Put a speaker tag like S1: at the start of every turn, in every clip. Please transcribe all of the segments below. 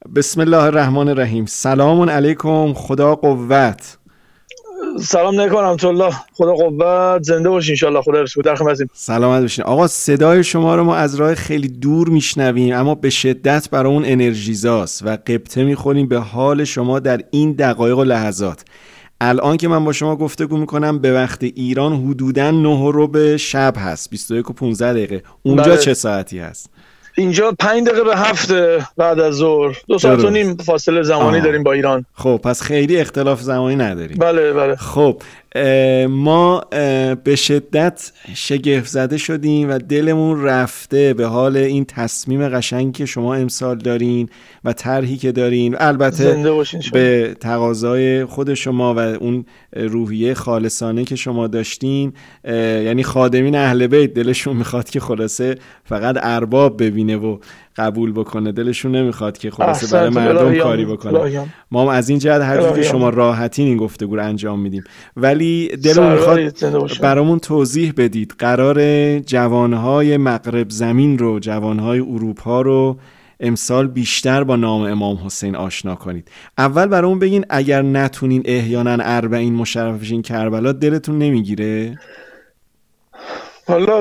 S1: بسم الله الرحمن الرحیم. سلام علیکم، خدا قوت.
S2: سلام علیکم ورحمت الله، خدا قوت، زنده باشین ان شاء الله. خدا رسول در خدمتیم.
S1: سلامت باشین. آقا صدای شما رو ما از راه خیلی دور میشنویم، اما به شدت برامون انرژیزاست و غبطه میخوریم به حال شما در این دقایق و لحظات. الان که من با شما گفتگو میکنم به وقت ایران حدوداً 9 شب هست، 21:15. اونجا
S2: بله.
S1: چه ساعتی هست؟
S2: اینجا 5 دقیقه به 7 بعد از ظهر، 2 ساعت و نیم فاصله زمانی داریم با ایران.
S1: خب پس خیلی اختلاف زمانی نداریم.
S2: بله.
S1: خب ما به شدت شگفت زده شدیم و دلمون رفته به حال این تصمیم قشنگی که شما امسال دارین و طرحی که دارین، البته به تقاضای خود شما و اون روحیه خالصانه که شما داشتین. یعنی خادمین اهل بیت دلشون میخواد که خلاصه فقط ارباب ببینه و قبول بکنه، دلشون نمیخواد که خلاصه برای مردم کاری بکنه. ما هم از این جهت هر جوری شما راحتین این گفتگو رو انجام میدیم، ولی دلمون میخواد برامون توضیح بدید قرار جوانهای مغرب زمین رو، جوانهای اروپا رو امسال بیشتر با نام امام حسین آشنا کنید. اول برامون بگین اگر نتونین احیانا 40 مشرف بشین کربلا دلتون نمیگیره؟
S2: حالا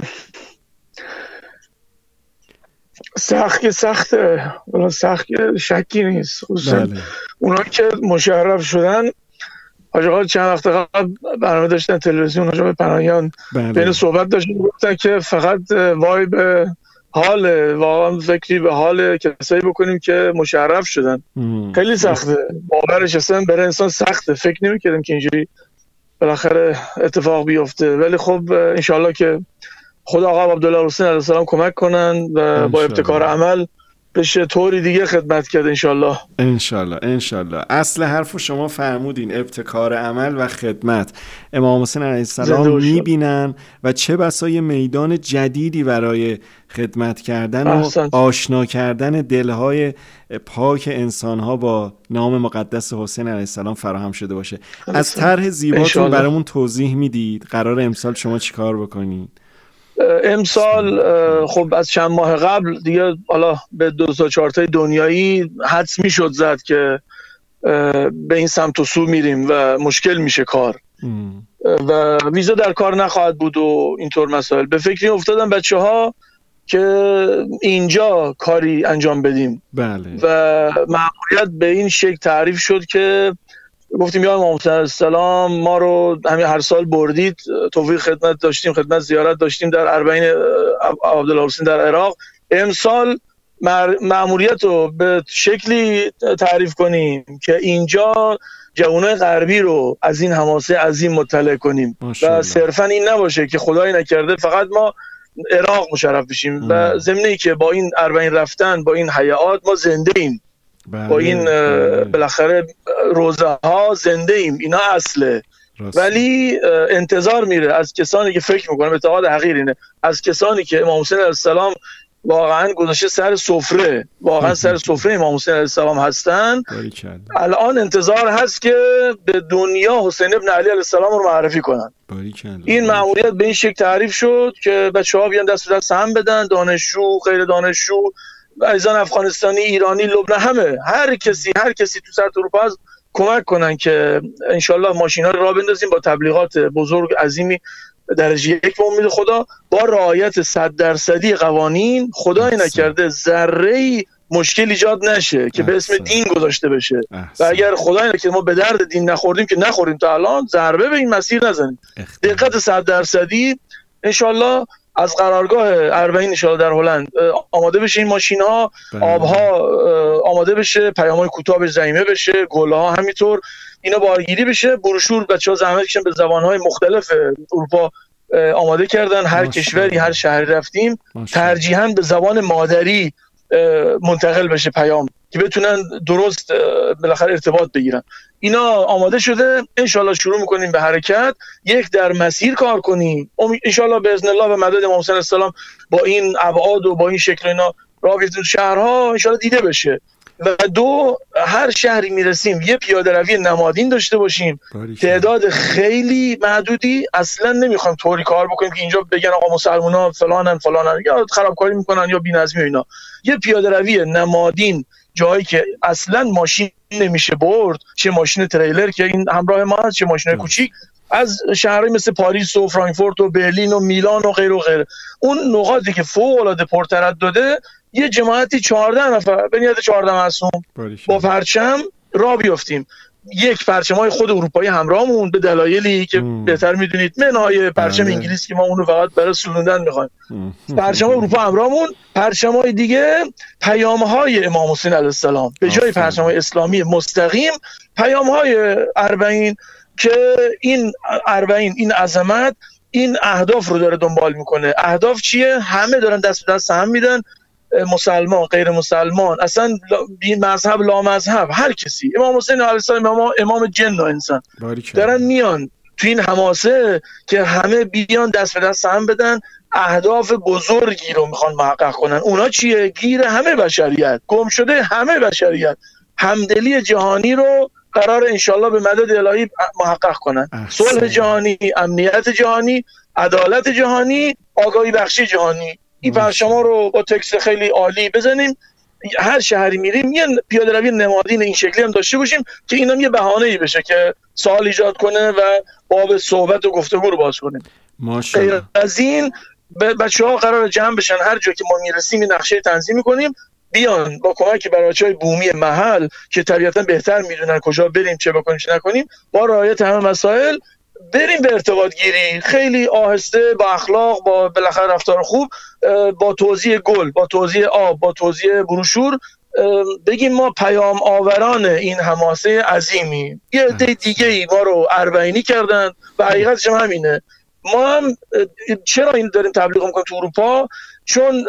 S2: سخته، ولی سخت شکی نیست. خصوصا اونا که مشرف شدن، آقا چند وقت قبل برنامه داشتن تلویزیون راجع به پناهیان، بین صحبت داشتن گفتن که فقط وای به حال، واقعا فکری به حال کسایی بکنیم که مشرف شدن. خیلی سخته باورش، اصلا برای انسان سخته. فکر نمی‌کردم که اینجوری بالاخره اتفاق بیفته، ولی خب انشالله که خدا آقا عبدالله حسین علیه السلام کمک کنن و با ابتکار عمل بشه طوری دیگه خدمت کرد انشالله.
S1: انشالله. اصل حرف شما فرمودین، ابتکار عمل و خدمت. امام حسین علیه السلام میبینن و چه بسا یه میدان جدیدی برای خدمت کردن و آشنا کردن دلهای پاک انسانها با نام مقدس حسین علیه السلام فراهم شده باشه. از طرح زیباتون برامون توضیح میدید قرار امسال شما چیکار بکنید؟
S2: امسال خب از چند ماه قبل دیگه حالا به 2 چارتای دنیایی حدس میشد زد که به این سمت و سو میریم و مشکل میشه کار و ویزا در کار نخواهد بود و اینطور مسائل. به فکری افتادن بچه ها که اینجا کاری انجام بدیم.
S1: بله.
S2: و مأموریت به این شکل تعریف شد که گفتیم یا امام حسین علیه السلام ما رو همین هر سال بردید، توفیق خدمت داشتیم، خدمت زیارت داشتیم در اربعین عبدالله حسین در عراق. امسال مأموریت رو به شکلی تعریف کنیم که اینجا جوانای غربی رو از این حماسه عظیم مطلع کنیم و صرفا این نباشه که خدای نکرده فقط ما عراق مشرف بشیم و ضمنی که با این اربعین رفتن، با این حیات ما زنده ایم، با این بالاخره روزه ها زنده ایم، اینا اصله. ولی انتظار میره از کسانی که فکر میکنم اعتقاد حقیر اینه، از کسانی که امام حسین علیه السلام واقعا گذاشته سر سفره، واقعا سر سفره امام حسین علیه السلام هستن، الان انتظار هست که به دنیا حسین ابن علی علیه السلام رو معرفی کنن. این مأموریت به این شکل تعریف شد که بچه‌ها بیان دست به دست هم بدن، دانشجو، غیر دانشجو، عزیزان افغانستانی، ایرانی، لبنان، همه هر کسی تو سطح اروپا هست کمک کنن که انشالله ماشینا رو راه بندازیم با تبلیغات بزرگ عظیمی درجه 1 به امید خدا، با رعایت 100% قوانین. خدای نکرده ذره‌ای مشکل ایجاد نشه که به اسم دین گذاشته بشه و اگر خدای نکرده ما به درد دین نخوردیم که نخوریم تا الان، ضربه به این مسیر نزنیم. دقت 100% انشالله از قرارگاه اربعین انشالله در هلند آماده بشه این ماشین ها، آبها آماده بشه، پیام‌های کوتاه به زمینه بشه، گل‌ها همینطور، اینا بارگیری بشه. بروشور بچه‌ها زحمت کشیدن به زبان‌های مختلف اروپا آماده کردن، هر کشوری هر شهری رفتیم ترجیحاً به زبان مادری منتقل بشه پیام که بتونن درست بالاخره ارتباط بگیرن. اینا آماده شده، انشالله شروع میکنیم به حرکت، یک در مسیر کار کنیم، انشالله به اذن الله به مدد امام حسین علیه السلام با این ابعاد و با این شکل اینا راه بیفتیم شهرها انشالله دیده بشه. و 2 هر شهری میرسیم یه پیاده روی نمادین داشته باشیم، تعداد خیلی محدودی. اصلا نمیخوایم طوری کار بکنیم که اینجا بگن آقا مسلمان‌ها فلانن یا خرابکاری میکنن یا بی‌نظمی و اینا. یه پیاده روی نمادین جایی که اصلا ماشین نمیشه برد، چه ماشین تریلر که این همراه ما هست، چه ماشین کوچیک، از شهرهای مثل پاریس و فرانکفورت و برلین و میلان و غیر و غیره. اون نقاطی که فوق العاده پرتردده، یه جماعتی 14 نفر به نیت 14 معصوم با پرچم را بیافتیم. یک پرچمای خود اروپایی همراهمون به دلایلی که بهتر میدونید، منهای پرچم انگلیس که ما اونو فقط برای سوزوندن میخوایم، پرچم اروپا همراهمون، پرچمای دیگه پیامهای امام حسین علیه السلام به جای پرچمای اسلامی مستقیم، پیامهای اربعین که این اربعین، این عظمت، این اهداف رو داره دنبال میکنه. اهداف چیه؟ همه دارن دست به دست هم میدن، مسلمان، غیر مسلمان، اصلا بی مذهب لا مذهب، هر کسی. امام حسین علیه السلام امام جن و انسان دارن میان تو این حماسه که همه بیان دست به دست هم بدن، اهداف بزرگی رو میخوان محقق کنن. اونا چیه؟ گیر همه بشریت، گم شده همه بشریت، همدلی جهانی رو قرار انشالله به مدد الهی محقق کنن. صلح جهانی، امنیت جهانی، عدالت جهانی، آگاهی بخشی جهانی. این پرچما رو با تکست خیلی عالی بزنیم، هر شهری میریم یه پیاده روی نمادین این شکلی هم داشته باشیم که اینم یه بهانه‌ای بشه که سوال ایجاد کنه و باب صحبت و گفتگو رو باز کنیم. غیر از این بچه‌ها قرار جمع بشن، هر جا که ما میرسیم این نقشه تنظیم می‌کنیم، بیان با کمک بچه‌های بومی محل که طبیعتاً بهتر میدونن کجا بریم، چه بکنیم، چه نکنیم، با رعایت همه مسائل بریم به ارتباط گیری، خیلی آهسته، با اخلاق، با بالاخره رفتار خوب، با توزیع گل، با توزیع آب، با توزیع بروشور، بگیم ما پیام آوران این حماسه عظیمی. یه عده دیگه‌ای ما رو اربعینی کردن و حقیقتش هم همینه. ما هم چرا این داریم تبلیغ می‌کنیم تو اروپا؟ چون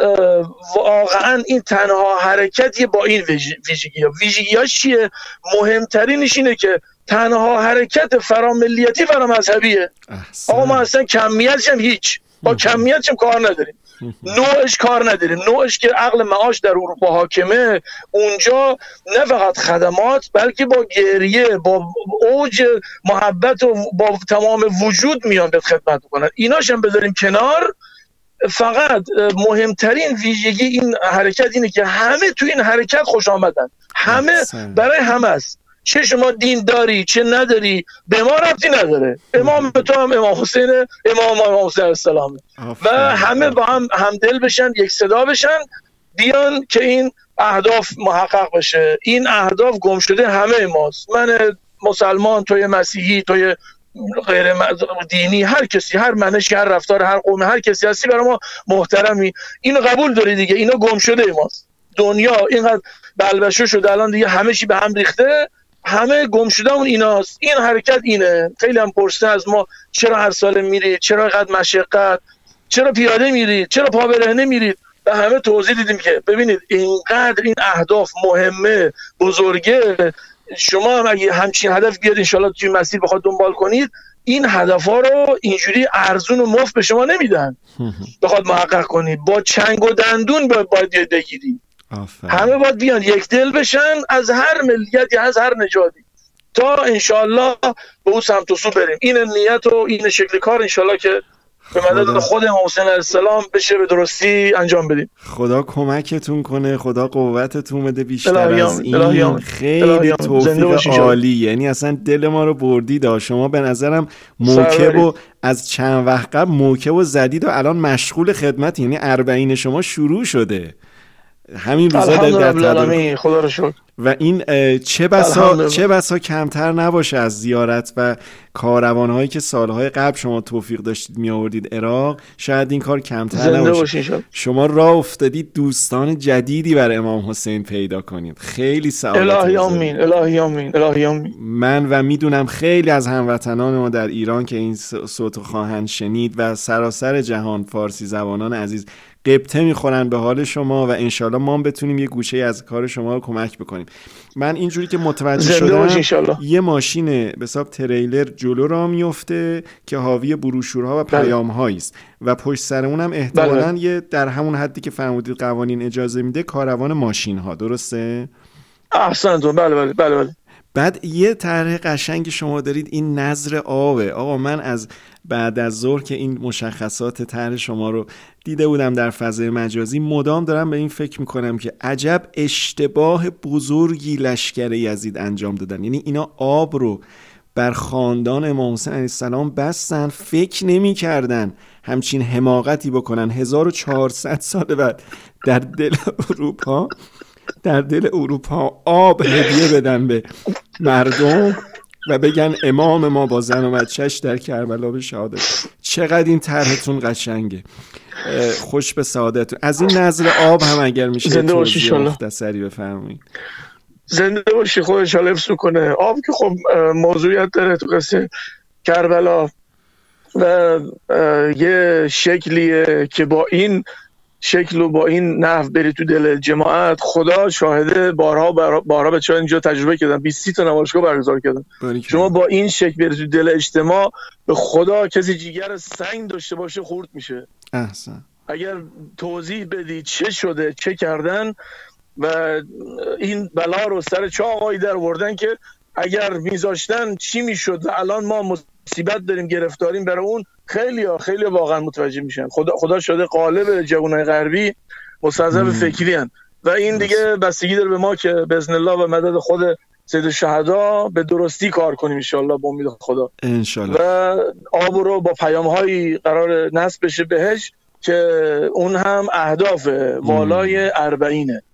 S2: واقعا این تنها حرکتیه با این ویژگی‌هاش چیه؟ مهمترینش اینه که تنها حرکت فراملیتی فرامذهبیه. آقا ما اصلا کمیتش هم هیچ، با کمیتش هم کار نداریم، نوعش کار نداریم. نوعش که عقل معاش در اروپا حاکمه، اونجا نه فقط خدمات بلکه با گریه، با اوج محبت و با تمام وجود میان به خدمت کنن. ایناش هم بذاریم کنار. فقط مهمترین ویژگی این حرکت اینه که همه تو این حرکت خوش آمدن، همه برای همه است. چه شما دین داری چه نداری به ما ربطی نداره. امام تو هم امام حسین، امام حسین علیه السلام، و همه با هم همدل بشن، یک صدا بشن، بیان که این اهداف محقق بشه. این اهداف گم شده همه ماست، من مسلمان، توی مسیحی، توی غیر دینی، هر کسی، هر منشی، هر رفتار، هر قوم، هر کسی هستی برای ما محترمی. اینو قبول داری دیگه، اینا گم شده ماست. دنیا اینقدر بلبشو شده الان دیگه، همه چی به هم ریخته، همه گم شده اون ایناست. این حرکت اینه. خیلی هم پرسیدن از ما چرا هر سال میرید، چرا اینقدر مشقت، چرا پیاده میرید، چرا پا برهنه میرید؟ و همه توضیح دیدیم که ببینید اینقدر این اهداف مهمه، بزرگه. شما هم اگه همچین هدف بیاد انشالله توی مسیر بخواد دنبال کنید، این هدفها رو اینجوری ارزون و مفت به شما نمیدن. بخواد محقق کنید با چنگ و دندون باید بگیرید. همه باید بیان یک دل بشن، از هر ملیت یا از هر نژادی، تا انشالله به اون سمت و سو بریم. این نیت و این شکل کار انشالله که به مدد خود امام حسین علیه السلام بشه به درستی انجام بدیم.
S1: خدا کمکتون کنه، خدا قوتتون بده بیشتر از این. خیلی توفیق عالی، یعنی اصلا دل ما رو بردید. شما به نظرم موکب و از چند وقت قبل موکب و زدید و الان مشغول خدمت، یعنی اربعین شما شروع شده همین روزا در تدارک.
S2: خدا رو شکر.
S1: و این چه بسا کمتر نباشه از زیارت و کاروان‌هایی که سالهای قبل شما توفیق داشتید می آوردید عراق، شاید این کار کمتر نباشه. شما راه افتادید دوستان جدیدی برای امام حسین پیدا کنید. خیلی سعادت.
S2: الهی آمین، الهی آمین، الهی آمین.
S1: من و میدونم خیلی از هموطنان ما در ایران که این صوت رو خواهند شنید و سراسر جهان فارسی زبانان عزیز قبطه میخورن به حال شما و انشالله ما بتونیم یه گوشه از کار شما رو کمک بکنیم. من اینجوری که متوجه شدم یه ماشین به حساب تریلر جلو را میفته که حاوی بروشورها و پیام‌هایی است و پشت سر اونم احتمالاً یه در همون حدی که فرمودید قوانین اجازه میده کاروان ماشین ها، درسته؟
S2: احسنتون. بله.
S1: بعد یه طرح قشنگ شما دارید، این نظر آبه. آقا من از بعد از ظهر که این مشخصات طرح شما رو دیده بودم در فضای مجازی، مدام دارم به این فکر میکنم که عجب اشتباه بزرگی لشکر یزید انجام دادن. یعنی اینا آب رو بر خاندان امام حسین علیه السلام بستن، فکر نمی کردن همچین حماقتی بکنن. 1400 سال بعد در دل اروپا آب هدیه بدن به مردم و بگن امام ما با زن و بچه‌اش در کربلا به شهادت. چقدر این طرحتون قشنگه. خوش به سعادتتون. از این نظر آب هم اگر میشه توضیح مختصری بفرمایید.
S2: زنده باشی، خودش حفظ کنه. آب که خب موضوعیت داره تو قصه کربلا و یه شکلیه که با این شکل و با این نحو بری تو دل جماعت. خدا شاهده، بارها بچه‌ها اینجا تجربه کردن، 20 تا نمایشگاه برگزار کردن. شما با این شکل بری تو دل اجتماع، به خدا کسی جیگر سنگ داشته باشه خورد میشه.
S1: احسن.
S2: اگر توضیح بدی چه شده، چه کردن و این بلا رو سر چه آقایی در آوردن که اگر میذاشتن چی میشد و الان ما مصیبت داریم، گرفتاریم برای اون. خیلی واقعا متوجه میشن. خدا شده قالب جوانای غربی مستضعف فکری هن و این دیگه بستگی داره به ما که باذن الله و مدد خود سید الشهدا به درستی کار کنیم ان شاء الله، با امید خدا
S1: ان شاء الله.
S2: و آب رو با پیام‌هایی قرار نصب بشه بهش که اون هم اهداف والای 40